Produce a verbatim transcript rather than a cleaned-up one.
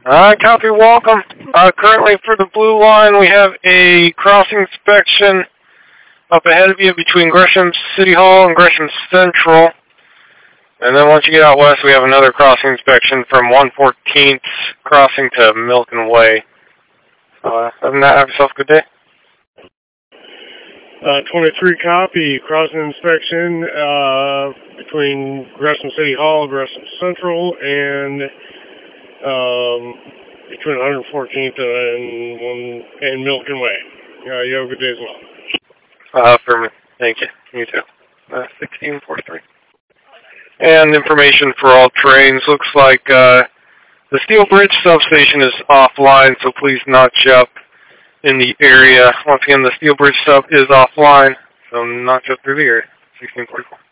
Uh, copy, welcome. Uh, currently for the blue line, we have a crossing inspection up ahead of you between Gresham City Hall and Gresham Central. And then once you get out west, we have another crossing inspection from one fourteenth crossing to Milken Way. Uh, other than that, have yourself a good day. Uh, twenty-three copy, crossing inspection uh, between Gresham City Hall, Gresham Central, and um, between one fourteenth and one and Milken Way. Uh, you have a good day as well. Uh, for me. Thank you. You too. Uh, sixteen forty-three. And information for all trains. Looks like uh, the Steel Bridge substation is offline, so please notch up in the area. Once again, the Steel Bridge sub is offline, so notch up through the area. sixteen forty-four.